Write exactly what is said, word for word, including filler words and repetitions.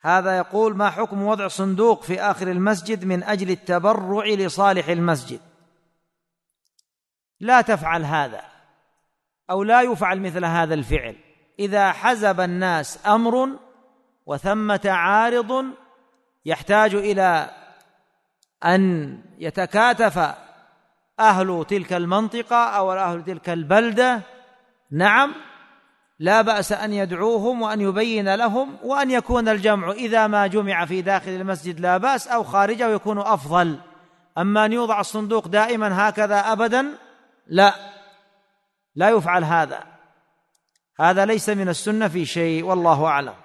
هذا يقول: ما حكم وضع صندوق في آخر المسجد من أجل التبرع لصالح المسجد؟ لا تفعل هذا، أو لا يفعل مثل هذا الفعل. إذا حزب الناس أمر وثمة عارض يحتاج إلى أن يتكاتف أهل تلك المنطقة أو أهل تلك البلدة، نعم، لا بأس أن يدعوهم وأن يبين لهم، وأن يكون الجمع إذا ما جمع في داخل المسجد لا بأس، أو خارجه يكون أفضل. أما أن يوضع الصندوق دائما هكذا أبدا، لا لا يفعل هذا، هذا ليس من السنة في شيء، والله أعلم.